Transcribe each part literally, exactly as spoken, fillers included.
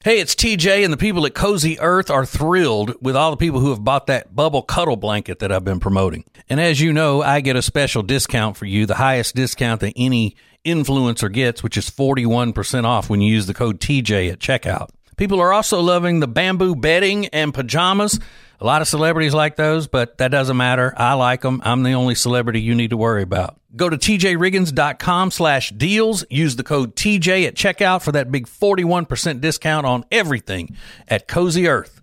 Hey, it's T J, and the people at Cozy Earth are thrilled with all the people who have bought that bubble cuddle blanket that I've been promoting. And as you know, I get a special discount for you, the highest discount that any influencer gets, which is forty-one percent off when you use the code T J at checkout. People are also loving the bamboo bedding and pajamas. A lot of celebrities like those, but that doesn't matter. I like them. I'm the only celebrity you need to worry about. Go to tjriggins.com slash deals. Use the code T J at checkout for that big forty-one percent discount on everything at Cozy Earth.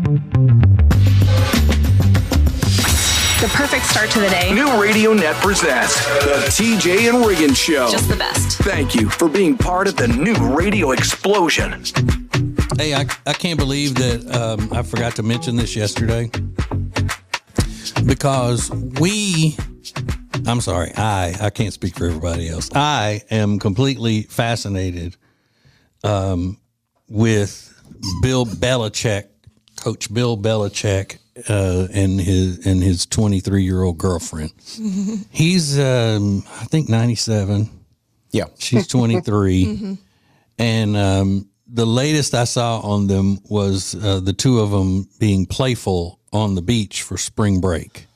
The perfect start to the day. New Radio Net presents the T J and Riggins Show. Just the best. Thank you for being part of the new radio explosion. Hey, I, I can't believe that um, I forgot to mention this yesterday because we, I'm sorry, I, I can't speak for everybody else. I am completely fascinated um, with Bill Belichick, Coach Bill Belichick, uh, and his and his twenty-three-year-old girlfriend. He's, um, I think, ninety-seven. Yeah. She's twenty-three. mm-hmm. And um, the latest I saw on them was uh, the two of them being playful on the beach for spring break.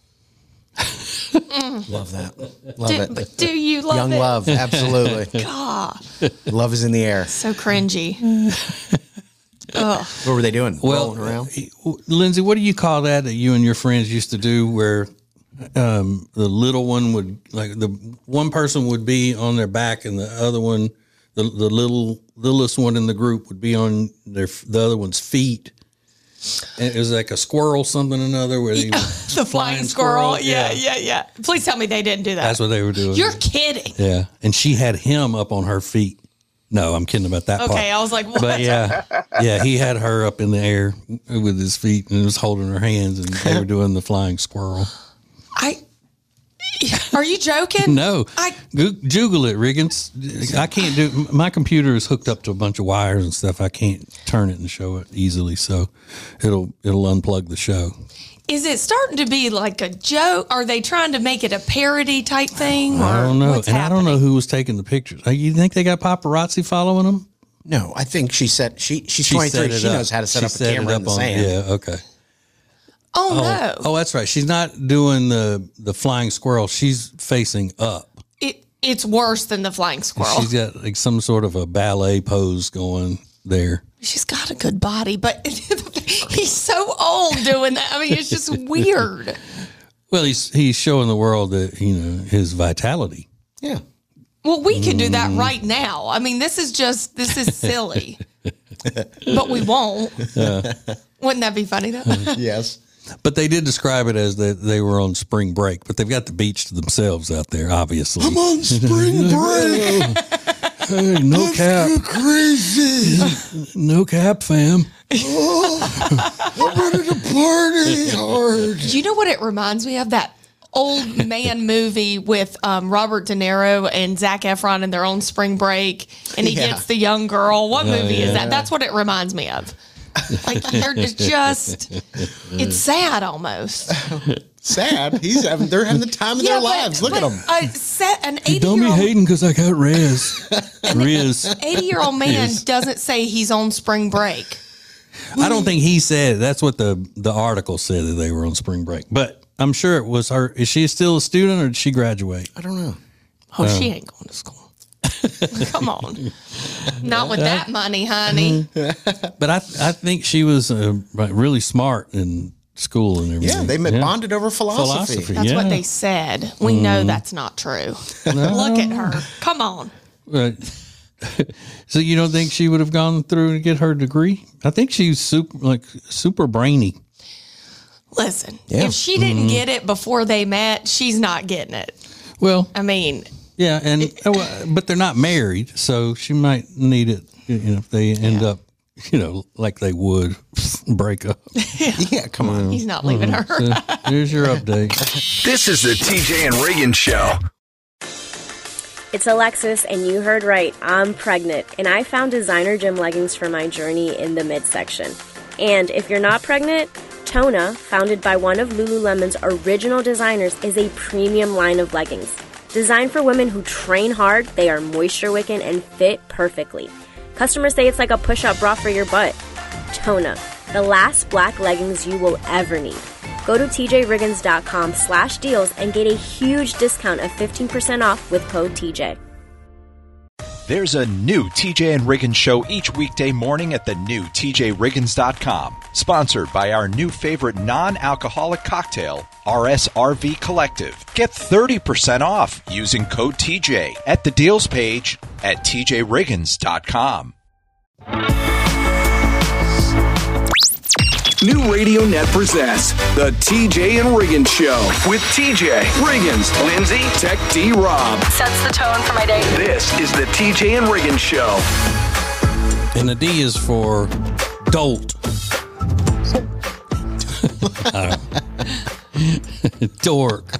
Love that. Love do, it. Do you love Young it? love, absolutely. God. Love is in the air. So cringy. Ugh. What were they doing? Well, Rolling around? uh, Lindsay, what do you call that that you and your friends used to do where um, the little one would, like the one person would be on their back and the other one, the, the little littlest one in the group would be on their the other one's feet. And it was like a squirrel, something or another, where they The flying squirrel. Yeah, yeah, yeah. Please tell me they didn't do that. That's what they were doing. You're kidding. Yeah, and she had him up on her feet. No, I'm kidding about that part. Okay, I was like, what? But yeah, yeah, he had her up in the air with his feet and was holding her hands, and they were doing the flying squirrel. I. Are you joking? No, I Go- Google it, Riggins. I can't do. My computer is hooked up to a bunch of wires and stuff. I can't turn it and show it easily, so it'll it'll unplug the show. Is it starting to be like a joke? Are they trying to make it a parody type thing? I don't know, and what's I don't know happening? who was taking the pictures. Uh, You think they got paparazzi following them? No, I think she said she she's She set twenty-three. it She up. knows how to set She up a set it camera in up the on- sand. Yeah, okay. Oh, Oh, no. oh, that's right. She's not doing the the flying squirrel. She's facing up. It, it's worse than the flying squirrel. She's got like some sort of a ballet pose going there. She's got a good body, but he's so old doing that. I mean, it's just weird. Well, he's he's showing the world that, you know, his vitality. Yeah. Well, we could do that Mm. right now. I mean, this is just, this is silly. But we won't. Wouldn't that be funny, though? Yes. But they did describe it as that they were on spring break, but they've got the beach to themselves out there, obviously. I'm on spring break. Hey, no cap. Crazy. No cap, fam. I'm ready to party hard. Do you know what it reminds me of? That old man movie with um, Robert De Niro and Zac Efron in their own spring break, and he Yeah. gets the young girl. What movie yeah. is that? That's what it reminds me of. Like, they're just, it's sad almost. Sad. He's having. They're having the time of their but- lives. Look at but him. A set, an Don't be eighty-year-old hating because I got Riz. Riz. eighty-year-old man Yes. doesn't say he's on spring break. I don't think he said it. That's what the, the article said, that they were on spring break. But I'm sure it was her. Is she still a student or did she graduate? I don't know. Oh, she ain't going to school. Come on. Not with that money, honey. But I I think she was uh, really smart in school and everything. Yeah, they met bonded over philosophy. Philosophy. That's Yeah. what they said. We know that's not true. Look at her. Come on. Right. So you don't think she would have gone through to get her degree? I think she's super, like super brainy. Listen, Yeah. if she didn't get it before they met, she's not getting it. Well, I mean, yeah, and uh, well, but they're not married, so she might need it. You know, if they end Yeah. up, you know, like they would break up. Yeah, come on. he's not leaving her. So here's your update. This is the T J and Riggins Show. It's Alexis, and you heard right. I'm pregnant, and I found designer gym leggings for my journey in the midsection. And if you're not pregnant, Tona, founded by one of Lululemon's original designers, is a premium line of leggings. Designed for women who train hard, they are moisture wicking and fit perfectly. Customers say it's like a push-up bra for your butt. Tona, the last black leggings you will ever need. Go to tjriggins.com slash deals and get a huge discount of fifteen percent off with code T J. There's a new T J and Riggins show each weekday morning at the new T J Riggins dot com. Sponsored by our new favorite non-alcoholic cocktail, R S R V Collective. Get thirty percent off using code T J at the deals page at T J Riggins dot com. New Radio Net presents the T J and Riggins Show with T J, Riggins, Lindsay, Tech D, Rob. Sets the tone for my day. This is the T J and Riggins Show. And the D is for dolt. I don't know. Dork.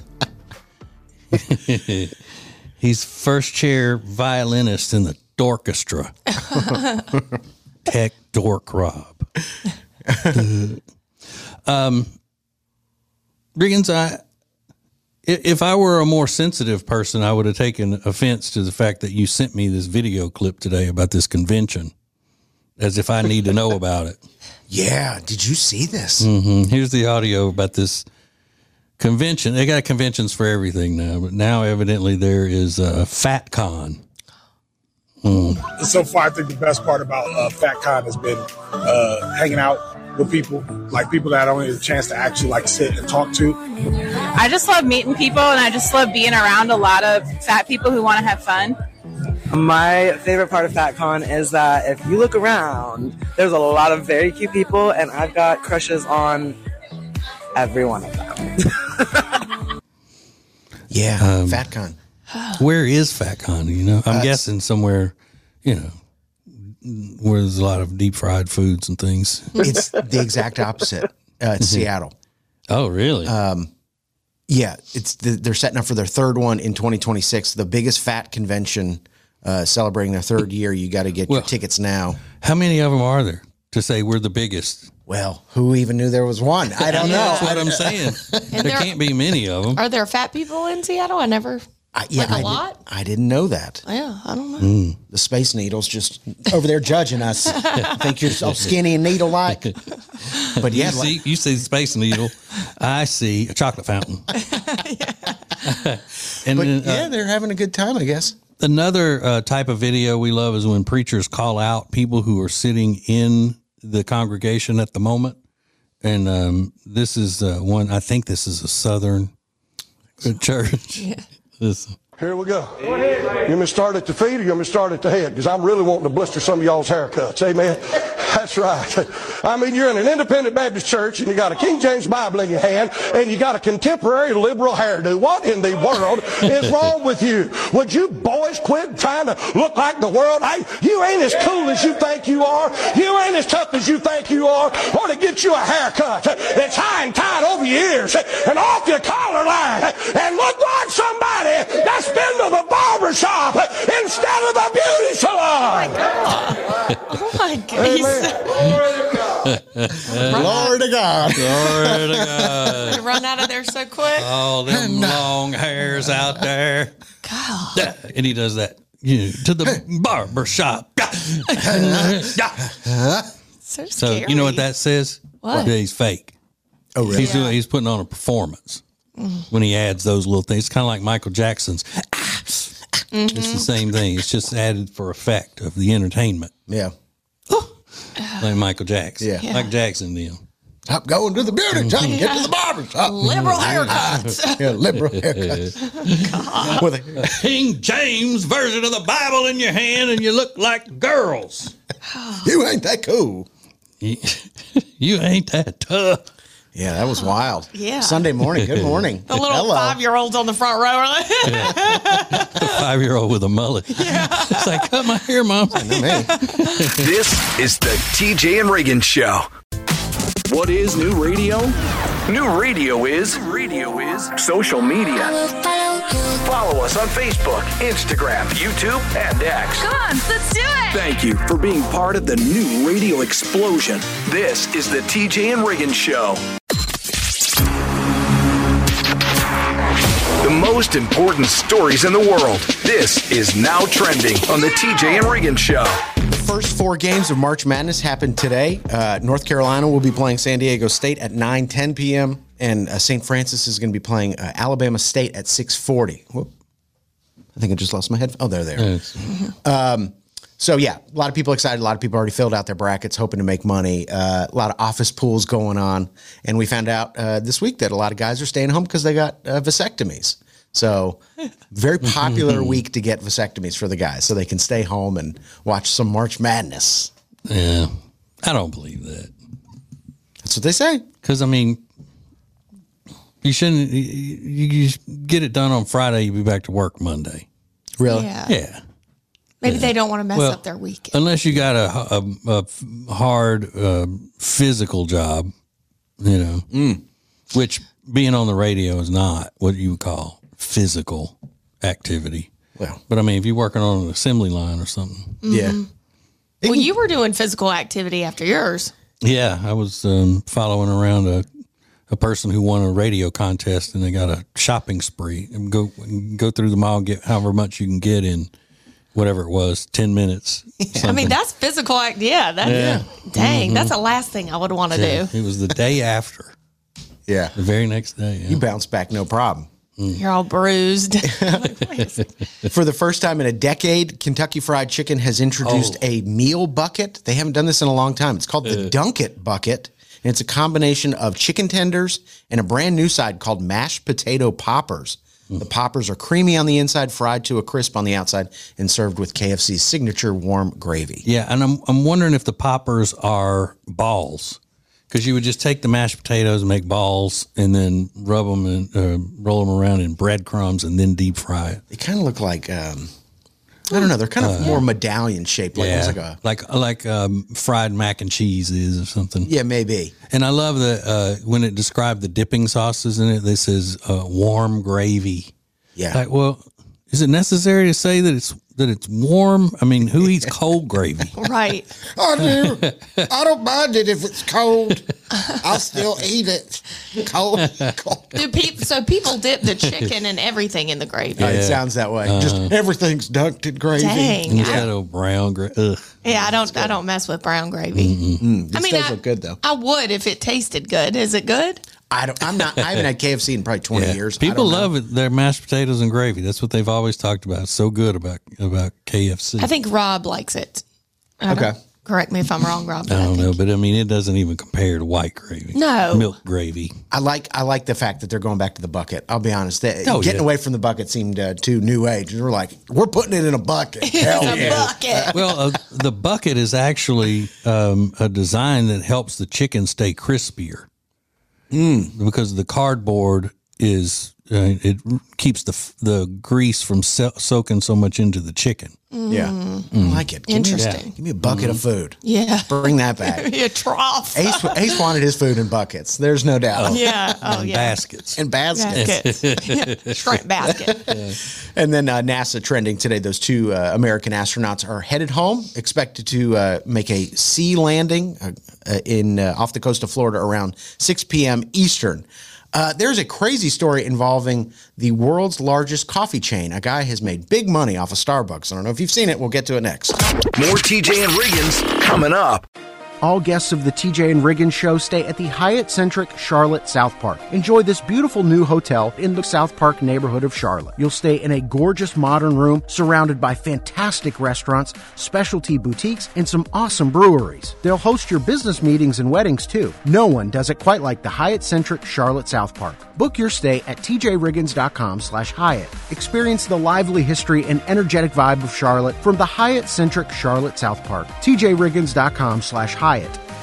He's first chair violinist in the Dorchestra. Tech Dork Rob. um, Riggins, I, if I were a more sensitive person, I would have taken offense to the fact that you sent me this video clip today about this convention, as if I need to know about it. Yeah, did you see this? Mm-hmm. Here's the audio about this convention. They got conventions for everything now, but now evidently there is a FatCon. Mm. So far, I think the best part about uh, FatCon has been uh, hanging out with people, like people that I don't get a chance to actually like sit and talk to. I just love meeting people, and I just love being around a lot of fat people who want to have fun. My favorite part of FatCon is that if you look around, there's a lot of very cute people, and I've got crushes on every one of them. Yeah, um, FatCon. Where is FatCon? You know, I'm uh, guessing somewhere, you know, where there's a lot of deep fried foods and things. It's the exact opposite. Uh, it's Seattle. Oh, really? Um, yeah, it's the, they're setting up for their third one in twenty twenty-six, the biggest fat convention uh, celebrating their third year. You got to get well, your tickets now. How many of them are there to say we're the biggest? Well, who even knew there was one? I don't know. That's what I'm saying. There, there can't be many of them. Are there fat people in Seattle? I never... I, yeah, like a I lot? Did, I didn't know that. Yeah, I don't know. Mm. The Space Needle's just over there judging us. Think you're so skinny and needle-like. But yeah, you see, like, you see the Space Needle. I see a chocolate fountain. and but, then, uh, yeah, they're having a good time, I guess. Another uh, type of video we love is when preachers call out people who are sitting in the congregation at the moment. And um, this is uh, one, I think this is a Southern church. Yeah. This. Here we go. You want me to start at the feet or you want me to start at the head? Because I'm really wanting to blister some of y'all's haircuts. Amen. That's right. I mean, you're in an independent Baptist church and you got a King James Bible in your hand and you got a contemporary liberal hairdo. What in the world is wrong with you? Would you boys quit trying to look like the world? Hey, you ain't as cool as you think you are. You ain't as tough as you think you are. Want to get you a haircut that's high and tight over your ears and off your collar line and look like somebody that's been to the barber shop instead of the beauty salon. Oh my God. Glory to God. Glory to God. You run out of there so quick. All them long hairs out there. God. And he does that. You know, to the barber shop. So scary. So you know what that says? What? Yeah, he's fake. Oh, really? He's doing. He's putting on a performance mm. when he adds those little things. It's kind of like Michael Jackson's. Mm-hmm. It's the same thing. It's just added for effect of the entertainment. Yeah. Like Michael Jackson. Yeah. yeah. Michael Jackson deal. Stop going to the beauty shop and get to the barber shop. Liberal haircuts. Yeah, liberal haircuts. With a King James version of the Bible in your hand and you look like girls. You ain't that cool. You, you ain't that tough. Yeah, that was wild. Yeah. Sunday morning. Good morning. The little Hello. five-year-olds on the front row are like, the five-year-old with a mullet. Yeah. It's like, cut my hair, Mom. This is the T J and Riggins Show. What is new radio? New radio is radio is social media. Follow us on Facebook, Instagram, YouTube, and X. Come on, let's do it. Thank you for being part of the new radio explosion. This is the T J and Riggins Show. The most important stories in the world. This is Now Trending on the T J and Riggins Show. first four games of March Madness happened today. Uh, North Carolina will be playing San Diego State at nine ten p.m., and uh, Saint Francis is going to be playing uh, Alabama State at six forty. Whoop. I think I just lost my head. Oh, there they are. Um, so, yeah, a lot of people excited. A lot of people already filled out their brackets, hoping to make money. Uh, a lot of office pools going on. And we found out uh, this week that a lot of guys are staying home because they got uh, vasectomies. So, very popular week to get vasectomies for the guys so they can stay home and watch some March Madness. Yeah, I don't believe that. That's what they say. Because, I mean, you shouldn't, you, you get it done on Friday, you'll be back to work Monday. Really? Yeah. Yeah. Maybe yeah. they don't want to mess well, up their weekend. Unless you got a, a, a hard uh, physical job, you know, mm. which being on the radio is not what you would call physical activity. Well, but I mean, if you're working on an assembly line or something. Mm-hmm. Yeah. Well, you were doing physical activity after yours. Yeah. I was um, following around a, a person who won a radio contest and they got a shopping spree and go, go through the mall and get however much you can get in whatever it was, ten minutes. I mean, that's physical act. Yeah. That's, yeah. Dang. Mm-hmm. That's the last thing I would want to yeah. do. It was the day after. Yeah. The very next day. Yeah. You bounced back, no problem. You're all bruised. For the first time in a decade, Kentucky Fried Chicken has introduced Oh. a meal bucket. They haven't done this in a long time. It's called the Uh. Dunk It Bucket. And it's a combination of chicken tenders and a brand new side called mashed potato poppers. The poppers are creamy on the inside, fried to a crisp on the outside, and served with K F C's signature warm gravy. Yeah, and I'm I'm wondering if the poppers are balls, because you would just take the mashed potatoes and make balls, and then rub them and uh, roll them around in breadcrumbs, and then deep fry it. They kind of look like um, I don't know. They're kind of Uh, more medallion shaped, like yeah, it's like a like like um, fried mac and cheese is or something. yeah, maybe. And I love that uh, when it described the dipping sauces in it, this says uh, warm gravy. Yeah. Like, well, is it necessary to say that it's that it's warm? I mean, who eats cold gravy? Right. I do. I don't mind it if it's cold. I'll still eat it. Cold. cold. Do people, so people dip the chicken and everything in the gravy. Uh, it sounds that way. Uh-huh. Just everything's dunked in gravy. Dang. And it's got a brown gravy. Ugh. Yeah, I don't. I don't mess with brown gravy. Mm, this I mean, does I- look good though. I would if it tasted good. Is it good? I don't. I'm not. I haven't had K F C in probably twenty Yeah. years. I People don't know. love it. Their mashed potatoes and gravy. That's what they've always talked about. It's so good about about K F C. I think Rob likes it. I don't- Okay. Correct me if I'm wrong, Rob. but I don't think- know, but I mean, it doesn't even compare to white gravy. No. Milk gravy. I like. I like the fact that they're going back to the bucket. I'll be honest. They, Oh, getting yeah. away from the bucket seemed uh, too new age. We're like, we're putting it in a bucket. Hell It's a yeah. bucket. Well, uh, the bucket is actually um, a design that helps the chicken stay crispier. Because the cardboard is uh, it keeps the f- the grease from so- soaking so much into the chicken. Yeah, I like it. Give me a- Interesting. give me a bucket of food. Yeah. Bring that back. A trough. Ace, Ace wanted his food in buckets. There's no doubt. Yeah. Oh, yeah. Baskets. And baskets. Baskets. Yeah. Shrimp basket. And then uh, NASA trending today. Those two uh, American astronauts are headed home, expected to uh, make a sea landing uh, uh, in uh, off the coast of Florida around six p.m. Eastern. Uh, there's a crazy story involving the world's largest coffee chain. A guy has made big money off of Starbucks. I don't know if you've seen it. We'll get to it next. More T J and Riggins coming up. All guests of the T J and Riggins Show stay at the Hyatt-centric Charlotte South Park. Enjoy this beautiful new hotel in the South Park neighborhood of Charlotte. You'll stay in a gorgeous modern room surrounded by fantastic restaurants, specialty boutiques, and some awesome breweries. They'll host your business meetings and weddings too. No one does it quite like the Hyatt-centric Charlotte South Park. Book your stay at tjriggins.com slash Hyatt. Experience the lively history and energetic vibe of Charlotte from the Hyatt-centric Charlotte South Park. tjriggins.com slash Hyatt.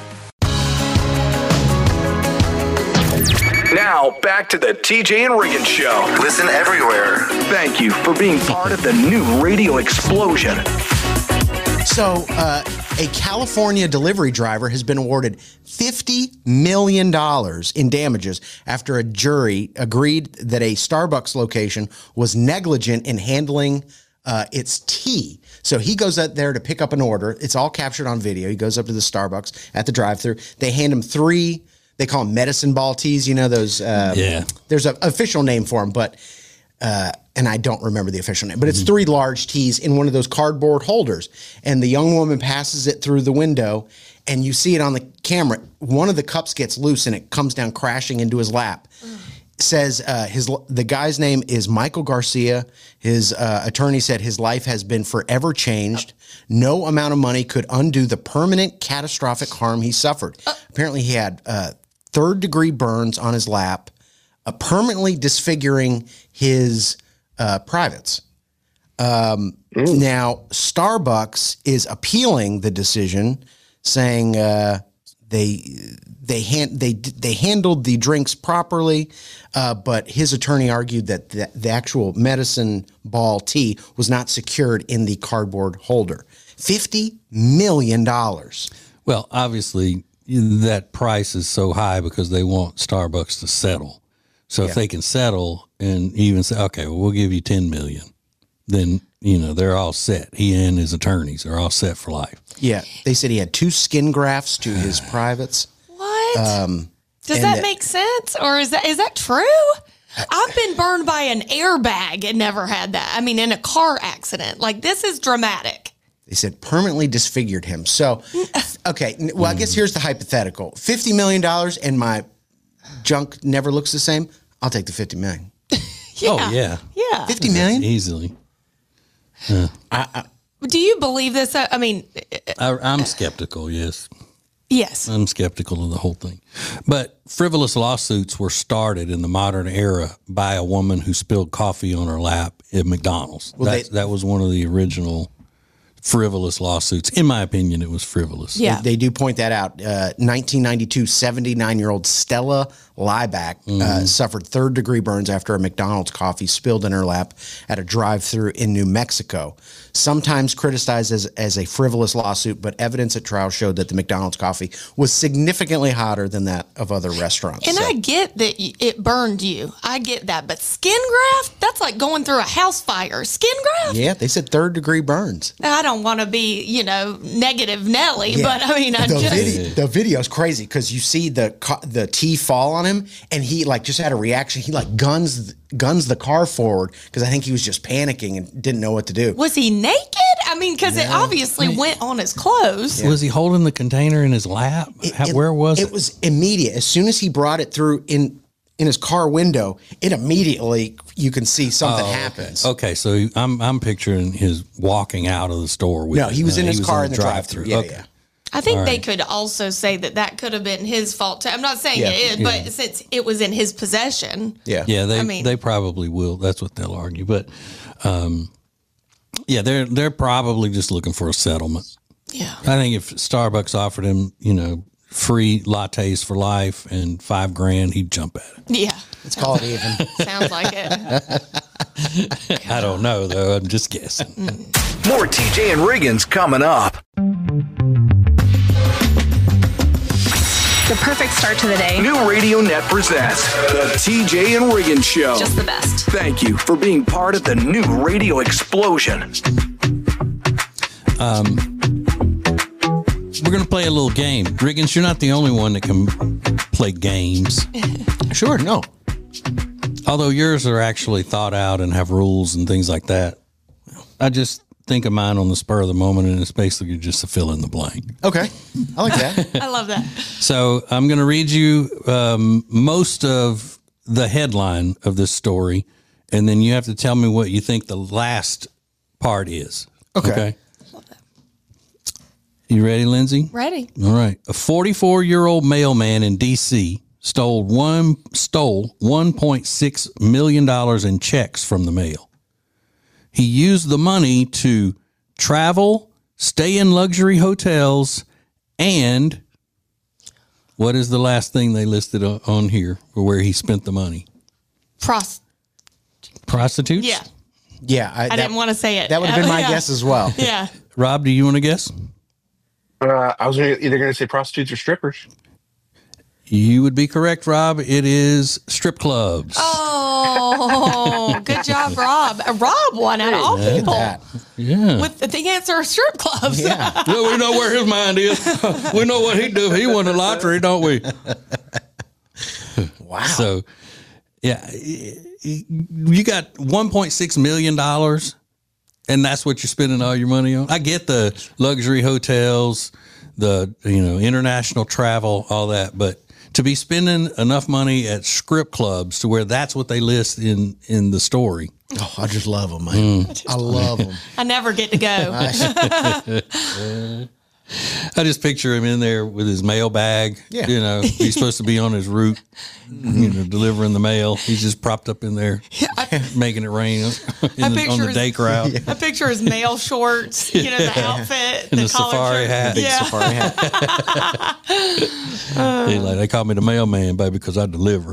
Now, back to the T J and Riggins Show. Listen everywhere. Thank you for being part of the new radio explosion. So, uh, a California delivery driver has been awarded fifty million dollars in damages after a jury agreed that a Starbucks location was negligent in handling uh, its tea. So he goes out there to pick up an order. It's all captured on video. He goes up to the Starbucks at the drive-thru. They hand him three, they call them medicine ball teas, you know, those. Um, Yeah. There's an official name for them, but... Uh, and I don't remember the official name, but it's three large teas in one of those cardboard holders. And the young woman passes it through the window, and you see it on the camera. One of the cups gets loose, and it comes down crashing into his lap. Mm. Says uh, his the guy's name is Michael Garcia. His uh, attorney said his life has been forever changed. No amount of money could undo the permanent catastrophic harm he suffered. Uh, Apparently, he had uh, third-degree burns on his lap, uh, permanently disfiguring his uh, privates. Um, now, Starbucks is appealing the decision, saying uh, they they hand, they they handled the drinks properly, uh, but his attorney argued that the, the actual medicine ball tea was not secured in the cardboard holder. Fifty million dollars. Well, obviously, that price is so high because they want Starbucks to settle. So yeah. if they can settle and even say, okay, well, we'll give you ten million dollars, then, you know, they're all set. He and his attorneys are all set for life. Yeah. They said he had two skin grafts to his privates. What? Um, Does that, that make sense? Or is that is that true? I've been burned by an airbag and never had that. I mean, in a car accident. Like, this is dramatic. They said permanently disfigured him. So, okay, well, I guess here's the hypothetical. fifty million dollars and my junk never looks the same. I'll take the fifty million dollars. Yeah. Oh, yeah. Yeah. fifty million dollars? Easily. Yeah. I, I, Do you believe this? I mean, I, I'm skeptical, yes. Yes. I'm skeptical of the whole thing. But frivolous lawsuits were started in the modern era by a woman who spilled coffee on her lap at McDonald's. Well, that, they, that was one of the original frivolous lawsuits. In my opinion, it was frivolous. Yeah. They, they do point that out. Uh, nineteen ninety-two, seventy-nine-year-old Stella Lieback mm-hmm. uh, suffered third-degree burns after a McDonald's coffee spilled in her lap at a drive-thru in New Mexico. Sometimes criticized as, as a frivolous lawsuit, but evidence at trial showed that the McDonald's coffee was significantly hotter than that of other restaurants. And so. I get that it burned you. I get that. But skin graft? That's like going through a house fire. Skin graft? Yeah, they said third-degree burns. I don't want to be, you know, negative Nelly, yeah. but I mean, I the just... Video, the video's crazy because you see the the tea fall on him, and he, like, just had a reaction. He, like, guns guns the car forward because I think he was just panicking and didn't know what to do. Was he naked? I mean, because no. it obviously went on his clothes. Yeah. Was he holding the container in his lap? It, How, it, where was it? It was immediate. As soon as he brought it through in in his car window, it immediately, you can see something oh, happens. Okay, okay so I'm I'm picturing his walking out of the store with No, he was it. in Uh, his was car in in the drive-thru. drive-thru. Yeah, okay. yeah. I think All they right. could also say that that could have been his fault too. I'm not saying Yeah. it is, Yeah. but since it was in his possession. Yeah. Yeah, they I mean- they probably will. That's what they'll argue. But um, yeah, they're they're probably just looking for a settlement. Yeah. I think if Starbucks offered him, you know, free lattes for life and five grand, he'd jump at it. Yeah. Let's call it even. Sounds like it. I don't know though. I'm just guessing. More T J and Riggins coming up. The perfect start to the day. New Radio Net presents the T J and Riggins Show. Just the best. Thank you for being part of the new radio explosion. Um, we're going to play a little game. Riggins, you're not the only one that can play games. Sure, no. Although yours are actually thought out and have rules and things like that. I just think of mine on the spur of the moment, and it's basically just a fill in the blank. Okay. I like that. I love that. So I'm going to read you um, most of the headline of this story, and then you have to tell me what you think the last part is. Okay. Okay. You ready, Lindsay? Ready. All right. A forty-four-year-old mailman in D C stole one stole one point six million dollars in checks from the mail. He used the money to travel, stay in luxury hotels, and what is the last thing they listed on, on here for where he spent the money? Prost. Prostitutes? Yeah. Yeah. I that, didn't want to say it. That would have been my Yeah. guess as well. Yeah. Rob, do you want to guess? Uh, I was gonna, either going to say prostitutes or strippers. You would be correct, Rob. It is strip clubs. Oh, good job, Rob. Uh, Rob won out of all Look at people. that. Yeah. With the, the answer, strip clubs. Yeah. Well, we know where his mind is. We know what he'd do if he won the lottery, don't we? Wow. So, yeah, you got one point six million dollars, and that's what you're spending all your money on. I get the luxury hotels, the you know international travel, all that, but to be spending enough money at strip clubs to where that's what they list in in the story. Oh, I just love them, man. Mm. I love them. I never get to go. I just picture him in there with his mail bag. Yeah. You know, he's supposed to be on his route, you know, delivering the mail. He's just propped up in there, making it rain in the, on the day crowd. I picture his male shorts, you know, the outfit, And the, the safari shirt. hat. Big Yeah. safari hat. He like, they call me the mailman, baby, because I deliver.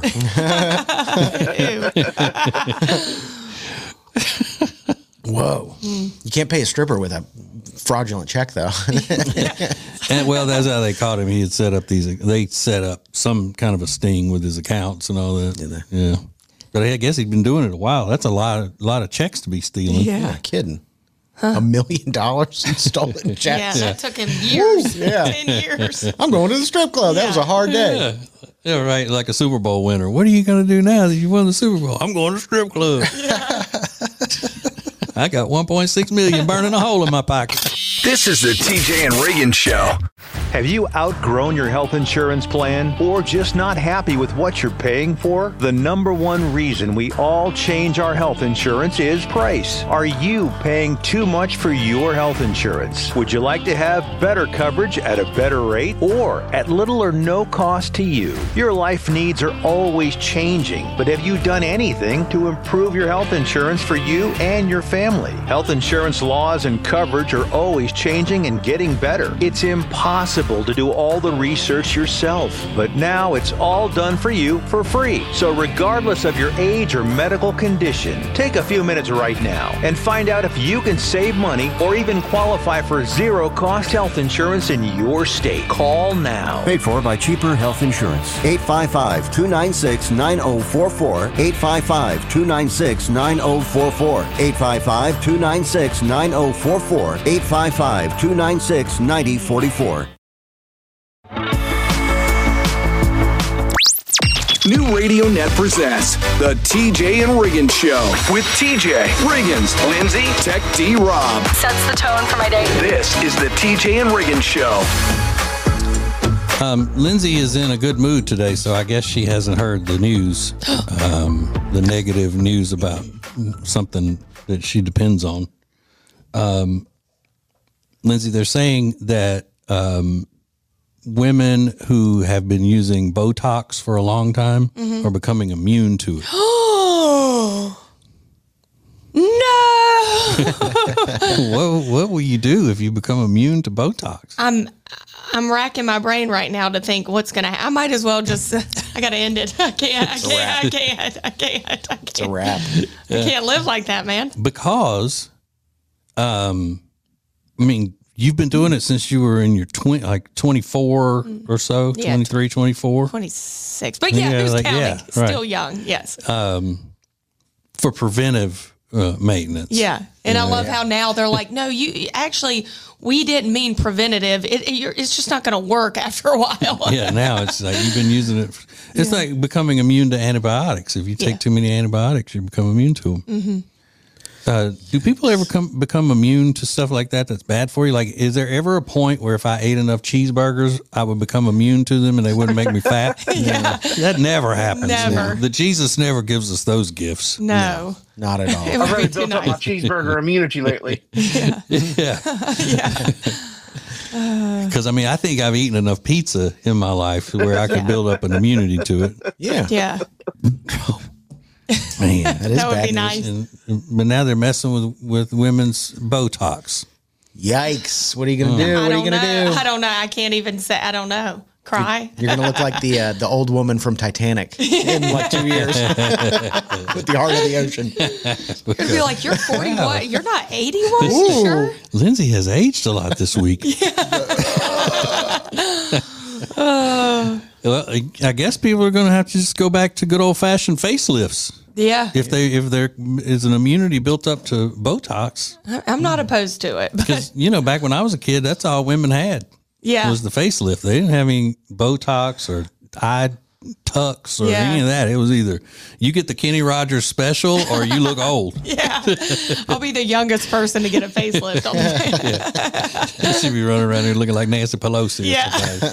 Whoa. You can't pay a stripper with a fraudulent check, though. And well, that's how they caught him. He had set up these. They set up some kind of a sting with his accounts and all that. Yeah, but I guess he'd been doing it a while. That's a lot of lot of checks to be stealing. Yeah, not kidding. A million dollars in stolen checks. Yeah, that took him years. Woo, yeah. ten years. I'm going to the strip club. That was a hard day. Yeah. Yeah, right. Like a Super Bowl winner. What are you going to do now that you won the Super Bowl? I'm going to the strip club. I got one point six million burning a hole in my pocket. This is the T J and Reagan Show. Have you outgrown your health insurance plan or just not happy with what you're paying for? The number one reason we all change our health insurance is price. Are you paying too much for your health insurance? Would you like to have better coverage at a better rate or at little or no cost to you? Your life needs are always changing, but have you done anything to improve your health insurance for you and your family? Health insurance laws and coverage are always changing and getting better. It's impossible to do all the research yourself, but now it's all done for you for free. So regardless of your age or medical condition, take a few minutes right now and find out if you can save money or even qualify for zero cost health insurance in your state. Call now. Paid for by Cheaper Health Insurance. eight five five, two nine six, nine zero four four. eight five five, two nine six, nine zero four four. eight five five, two nine six, nine zero four four. eight five five, two nine six, nine zero four four. New Radio Net presents the T J and Reagan Show with T J, Reagan's, Lindsay, Tech D Rob. Sets the tone for my day. This is the T J and Reagan Show. Um, Lindsay is in a good mood today, so I guess she hasn't heard the news, um, the negative news about something that she depends on. Um, Lindsay, they're saying that um, women who have been using Botox for a long time Mhm. are becoming immune to it. Oh no! what, what will you do if you become immune to Botox? I'm I'm racking my brain right now to think what's gonna happen. I might as well just I gotta end it. I can't. I It's a can't. wrap. I can't. I can't. I can't. It's a wrap. I can't live like that, man. Because, um, I mean, you've been doing it since you were in your twenty, like twenty-four or so, Yeah. twenty-three, twenty-four. twenty-six. But yeah, Yeah, who's like, counting? yeah, Still right. young. Yes. Um, for preventive uh, maintenance. Yeah. And I Yeah. love how now they're like, no, you actually, we didn't mean preventative. It, it, you're, it's just not going to work after a while. Yeah, now it's like you've been using it. For, it's Yeah. like becoming immune to antibiotics. If you take Yeah. too many antibiotics, you become immune to them. Mm-hmm. Uh, do people ever come become immune to stuff like that that's bad for you? Like, is there ever a point where if I ate enough cheeseburgers, I would become immune to them and they wouldn't make me fat? Yeah. That never happens. Never. The Jesus never gives us those gifts. No. Not at all. It would I've really be too built up my nice. cheeseburger immunity lately. Yeah. Yeah. Uh, Because, I mean, I think I've eaten enough pizza in my life where I could Yeah. build up an immunity to it. Yeah. Yeah. Man, That is That would bad be news. nice. And, but now they're messing with, with women's Botox. Yikes. What are you going to do? I What are don't you going to know. do? I don't know. I can't even say. I don't know. Cry. You're going to look like the uh, the old woman from Titanic in like two years with the heart of the ocean. You'd be like, you're forty-one. You're not eighty-one. You sure? Lindsay has aged a lot this week. Uh, Well, I- I guess people are going to have to just go back to good old fashioned facelifts. yeah. If they if there is an immunity built up to Botox, I- I'm not opposed to it. But because you know back when I was a kid, that's all women had yeah. was the facelift. They didn't have any Botox or eye tux or Yeah. any of that. It was either you get the Kenny Rogers special or you look old. Yeah. I'll be the youngest person to get a facelift on the You should be running around here looking like Nancy Pelosi. Yeah.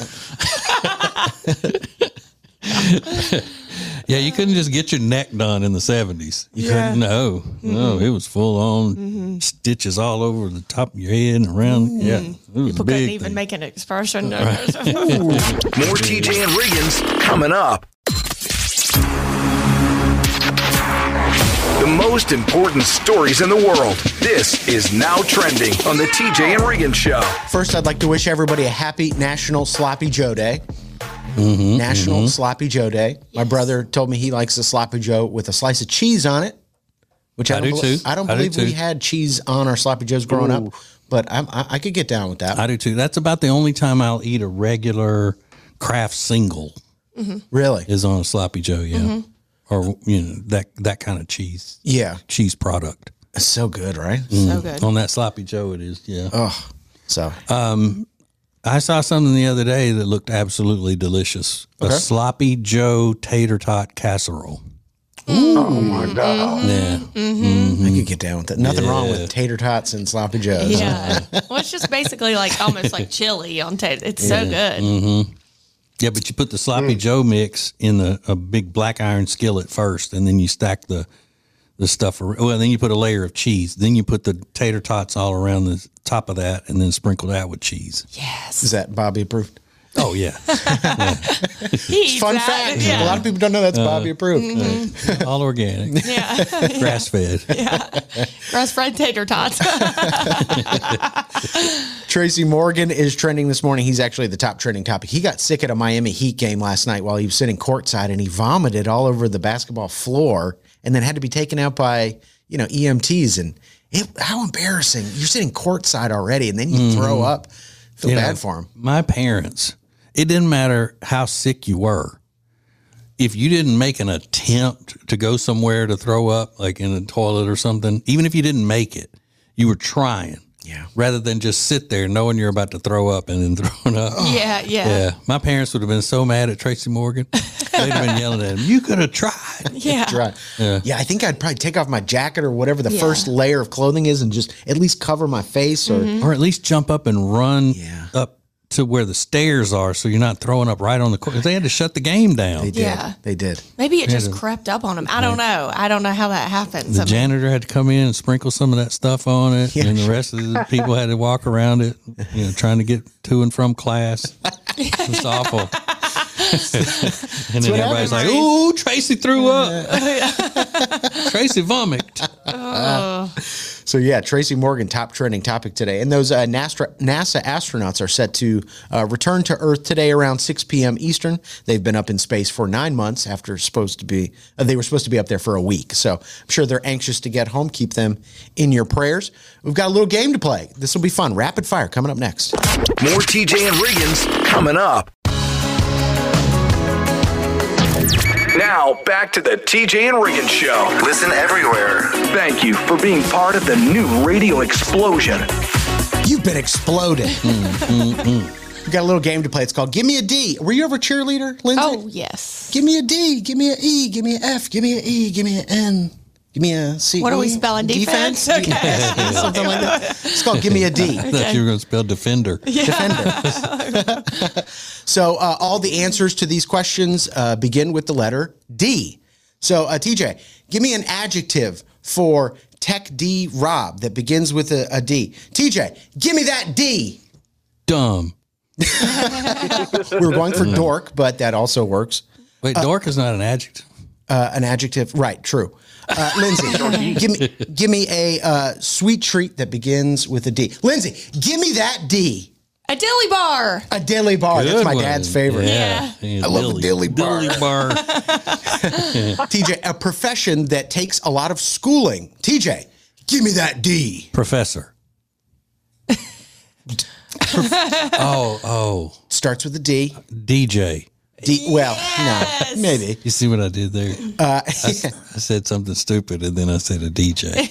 Yeah, you couldn't just get your neck done in the seventies. You Yeah. couldn't. No, Mm-hmm. no, it was full on Mm-hmm. stitches all over the top of your head and around. Mm-hmm. Yeah, it was People a big couldn't even thing. make an expression. More T J and Riggins coming up. The most important stories in the world. This is Now Trending on the T J and Riggins Show. First, I'd like to wish everybody a happy National Sloppy Joe Day. Mm-hmm, National mm-hmm. Sloppy Joe Day. My brother told me he likes a Sloppy Joe with a slice of cheese on it, which I, I don't do bel- too. I don't I do believe we too. had cheese on our Sloppy Joes growing Ooh. up, but I, I, I could get down with that. I do too. That's about the only time I'll eat a regular Kraft single. Mm-hmm. Really? Is on a sloppy Joe, yeah, Mhm. or you know that that kind of cheese. Yeah, cheese product. It's so good, right? So good. On that sloppy Joe, it is. Yeah. Oh, so um, I saw something the other day that looked absolutely delicious. Okay. A sloppy Joe tater tot casserole. Oh my God. Yeah. Mm-hmm. I could get down with that. Nothing wrong Yeah. with tater tots and sloppy joes. Yeah. Well, it's just basically like almost like chili on taste. It's so good. Mm-hmm. Yeah, but you put the sloppy Joe mix in the, a big black iron skillet first, and then you stack the the stuff. ar- Well, then you put a layer of cheese. Then you put the tater tots all around the top of that, and then sprinkle that with cheese. Yes. Is that Bobby approved? Oh yeah. yeah. He Fun eats that. fact. Yeah. A lot of people don't know that's Bobby approved. Mhm. All organic. Yeah. Grass fed. Yeah. Grass fed tater tots. Tracy Morgan is trending this morning. He's actually the top trending topic. He got sick at a Miami Heat game last night while he was sitting courtside, and he vomited all over the basketball floor and then had to be taken out by, you know, E M Ts. And it, how embarrassing. You're sitting courtside already, and then you Mhm. throw up. Feel You bad know, for him. My parents, it didn't matter how sick you were. If you didn't make an attempt to go somewhere to throw up, like in a toilet or something, even if you didn't make it, you were trying. Yeah. Rather than just sit there knowing you're about to throw up and then throwing up. Yeah, yeah. Yeah. My parents would have been so mad at Tracy Morgan. They'd have been yelling at him, you could have tried. Yeah. Right. Yeah. Yeah, I think I'd probably take off my jacket or whatever the Yeah. first layer of clothing is and just at least cover my face or Mhm. Or at least jump up and run up to where the stairs are so you're not throwing up right on the court. They had to shut the game down. They did. Yeah. They did. Maybe it Yeah, just the- crept up on him. I don't know. I don't know how that happens. The I mean, janitor had to come in and sprinkle some of that stuff on it, and the rest of the people had to walk around it, you know, trying to get to and from class. It's awful. And then what everybody's like, happens. "Ooh, Tracy threw up. Tracy vomited." So yeah, Tracy Morgan, top trending topic today. And those uh, NASA, NASA astronauts are set to uh, return to Earth today around six p.m. Eastern. They've been up in space for nine months after supposed to be, uh, they were supposed to be up there for a week. So I'm sure they're anxious to get home. Keep them in your prayers. We've got a little game to play. This will be fun. Rapid fire coming up next. More T J and Riggins coming up. Now, back to the T J and Riggins Show. Listen everywhere. Thank you for being part of the new radio explosion. You've been exploded. We've got a little game to play. It's called Give Me a D. Were you ever a cheerleader, Lindsay? Oh, yes. Give me a D. Give me an E. Give me an F. Give me an E. Give me an N. Give me a C. What are we spelling? Defense? Okay. Something like that. It's called Give Me a D. I thought you were going to spell defender. Defender. So uh, all the answers to these questions uh, begin with the letter D. So uh, T J, give me an adjective for Tech D Rob that begins with a, a D. T J, give me that D. Dumb. We were going for dork, but that also works. Wait, dork is not an adjective. Uh, an adjective, right? True. Uh, Lindsay, give me give me a uh, sweet treat that begins with a D. Lindsay, give me that D. A dilly bar. A dilly bar. That's Good my one. dad's favorite. Yeah. I love a dilly bar. Dilly bar. T J, a profession that takes a lot of schooling. T J, give me that D. Professor. oh, oh. Starts with a D. D J. D. Well, no, maybe. You see what I did there? Uh, I, s- I said something stupid and then I said a D J.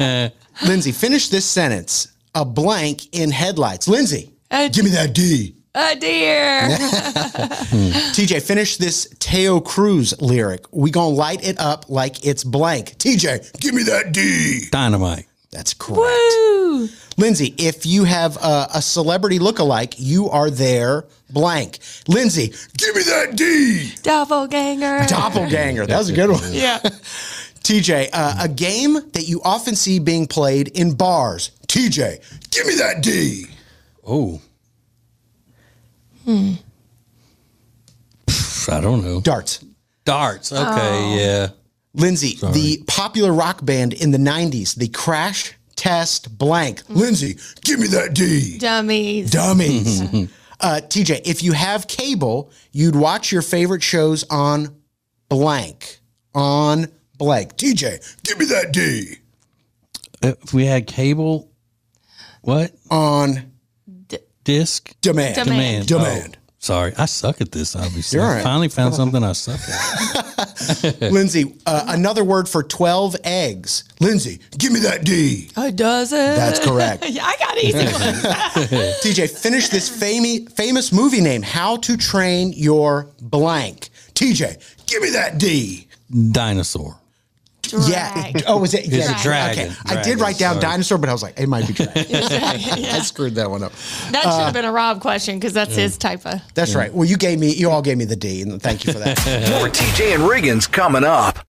Lindsay, finish this sentence. A blank in headlights. Lindsay, Uh, give me that D. A deer. T J, finish this Teo Cruz lyric. We gonna light it up like it's blank. T J, give me that D. Dynamite. That's correct. Woo! Lindsay, if you have a, a celebrity lookalike, you are their blank. Lindsay, give me that D. Doppelganger. Doppelganger. That was a good one. Yeah. T J, uh, a game that you often see being played in bars. T J, give me that D. Oh. Hmm. I don't know. Darts. Darts. Okay, Oh. yeah. Lindsay, Sorry. the popular rock band in the nineties, the Crash Test Blank. Lindsay, give me that D. Dummies. Dummies. uh, T J, if you have cable, you'd watch your favorite shows on blank. On blank. T J, give me that D. If we had cable, what? On Disc? demand. Demand. Demand. Oh, sorry, I suck at this, obviously. You're all I right. finally found something I suck at. Lindsay, uh, another word for twelve eggs. Lindsay, give me that D. A dozen. That's correct. Yeah, I got easy ones. T J, finish this fami- famous movie name, How to Train Your Blank. T J, give me that D. Dinosaur. Yeah. Oh, was it? It's yeah, a dragon. Okay. I did Dragon, write down sorry. dinosaur, but I was like, it might be dragon. Yeah. I screwed that one up. That should have been a Rob question because that's his type of. That's right. Well, you gave me, you all gave me the D, and thank you for that. More T J and Riggins coming up.